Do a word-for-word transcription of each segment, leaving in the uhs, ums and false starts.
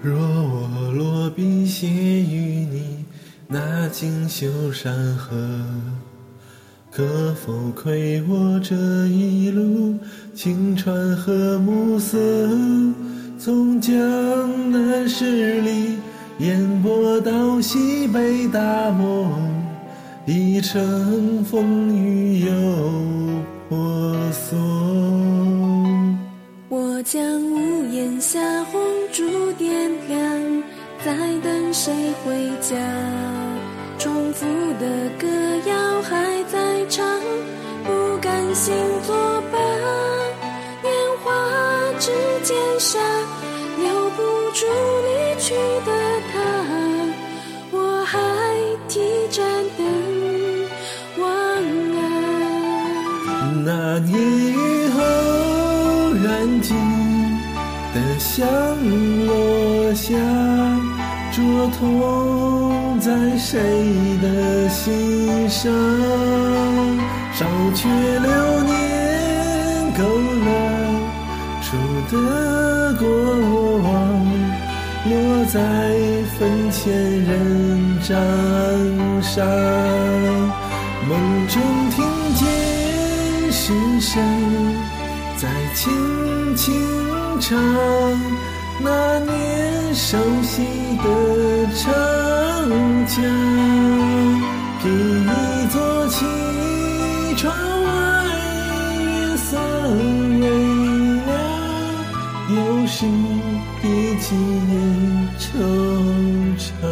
若我落笔写与你那锦绣山河，可否窥我这一路晴川和暮色？从江南十里烟波到西北大漠，一程风雨又婆娑。 我将屋檐下红烛点亮，在等谁回家。重复的歌谣还在唱，不甘心作罢。年华之间下，留不住离去的他，我还提盏灯望啊。 那年雨后燃尽的香落下，灼痛在谁的心上？烧却流年勾勒出的过往，落在坟前人掌上。梦中听见诗声在轻轻唱，那年熟悉的长江。凭一座起，窗外月色微凉，又是第几年惆怅。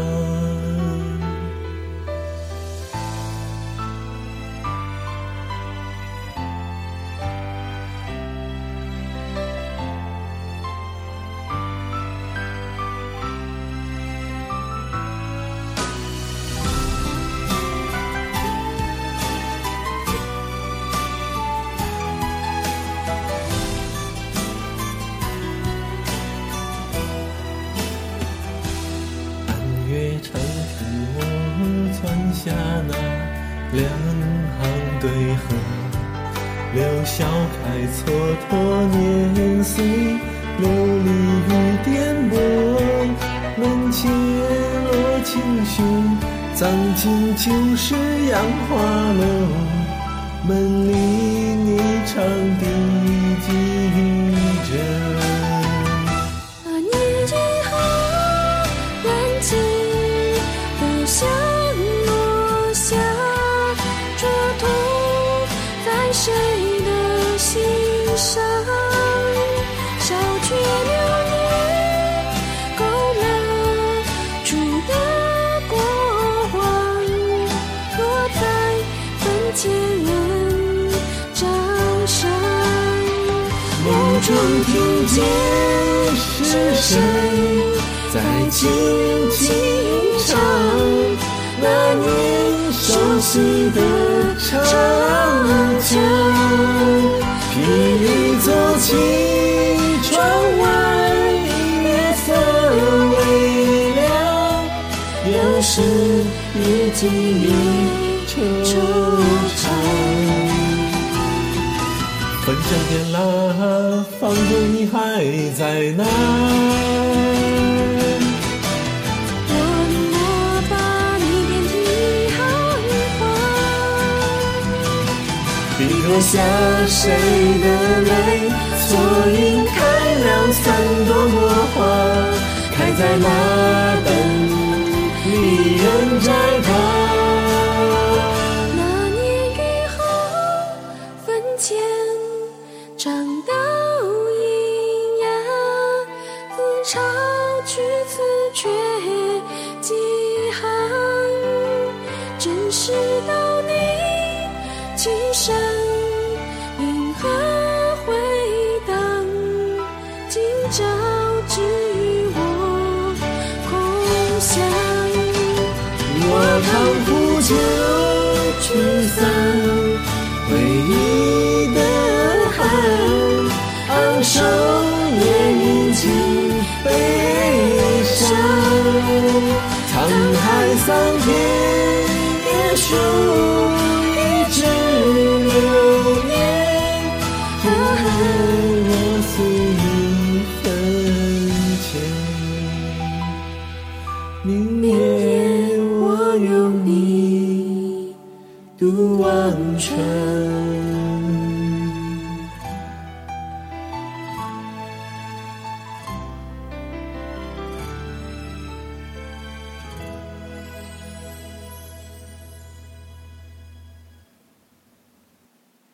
月长替我攒下那两行对合，留笑开蹉跎年岁，流离于颠簸。门前落青雪，藏进旧时杨花楼。门里你唱的记着。 香落下，灼痛在谁的心上？烧却流年勾勒出的过往，落在坟前人掌上。 梦中听见是谁在轻轻唱，那年熟悉的长江。凭一座起，窗外月色微凉，又是第几年惆怅。分享点蜡，放着你还在哪？笔落下谁的泪，错云开两三朵落花，开在那灯里人摘它。 那年雨后坟前唱到阴阳，自嘲去词却几行，真是到你琴声银河回荡，今朝只与我空想。 我扛负酒驱散回忆的寒，昂首也饮尽悲伤。沧海桑田别数一支流年，和我岁月